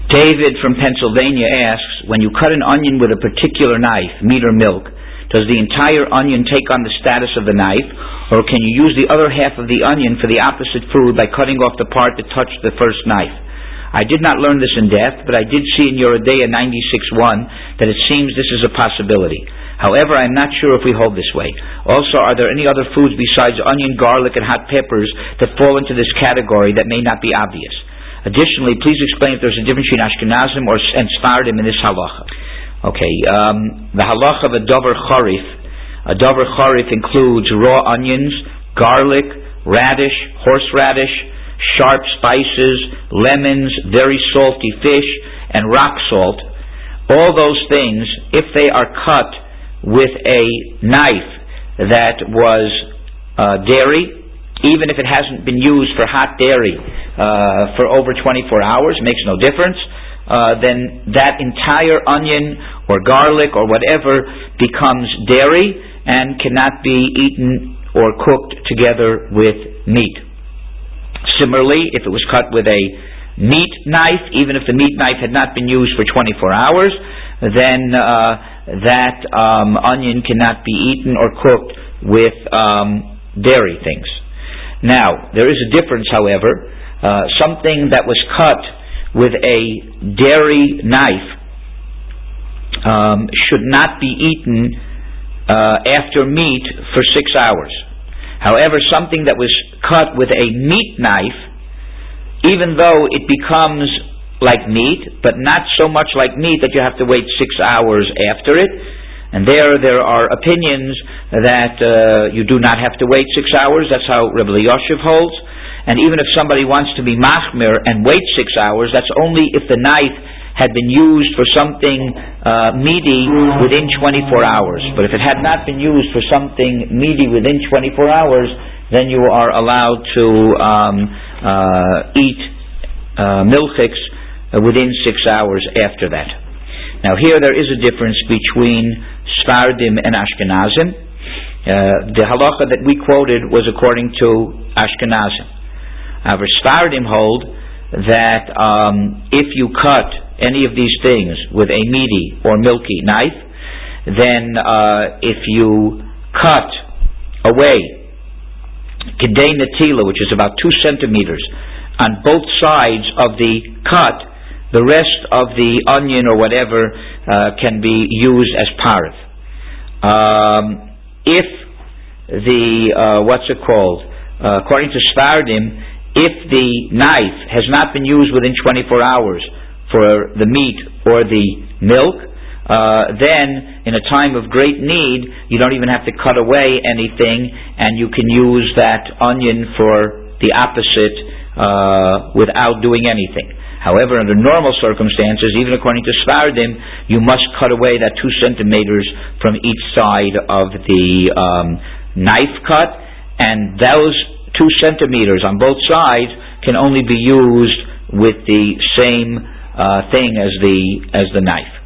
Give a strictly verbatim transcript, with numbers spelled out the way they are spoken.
David from Pennsylvania asks, when you cut an onion with a particular knife, meat or milk, does the entire onion take on the status of the knife, or can you use the other half of the onion for the opposite food by cutting off the part that touched the first knife? I did not learn this in depth, but I did see in Yoredeya ninety-six one that it seems this is a possibility. However, I am not sure if we hold this way. Also, are there any other foods besides onion, garlic, and hot peppers that fall into this category that may not be obvious? Additionally, please explain if there's a difference between Ashkenazim or, and Sfardim in this halacha. Okay, um, the halacha of a dover charif. A dover charif includes raw onions, garlic, radish, horseradish, sharp spices, lemons, very salty fish, and rock salt. All those things, if they are cut with a knife that was uh, dairy, even if it hasn't been used for hot dairy uh, for over twenty-four hours, makes no difference, uh, then that entire onion or garlic or whatever becomes dairy and cannot be eaten or cooked together with meat. Similarly, if it was cut with a meat knife, even if the meat knife had not been used for twenty-four hours, then uh, that um, onion cannot be eaten or cooked with um, dairy things. Now, there is a difference, however. Uh, something that was cut with a dairy knife um, should not be eaten uh, after meat for six hours. However, something that was cut with a meat knife, even though it becomes like meat, but not so much like meat that you have to wait six hours after it, and there there are opinions that uh, you do not have to wait six hours. That's how Rebbe Elyashiv holds. And even if somebody wants to be machmir and wait six hours, that's only if the knife had been used for something uh, meaty within twenty-four hours. But if it had not been used for something meaty within twenty-four hours, then you are allowed to um, uh, eat uh, milchiks uh, within six hours after that. Now here there is a difference between Sfardim and Ashkenazim. Uh, the halacha that we quoted was according to Ashkenazim. However, Sfardim hold that um, if you cut any of these things with a meaty or milky knife, then uh, if you cut away kedei netila, which is about two centimeters, on both sides of the cut, the rest of the onion or whatever uh, can be used as parv. Um, if the, uh, what's it called, uh, according to Sfardim, if the knife has not been used within twenty-four hours for the meat or the milk, uh, then in a time of great need, you don't even have to cut away anything, and you can use that onion for the opposite uh, without doing anything. However, under normal circumstances, even according to Sfardim, you must cut away that two centimeters from each side of the um, knife cut, and those two centimeters on both sides can only be used with the same uh, thing as the as the knife.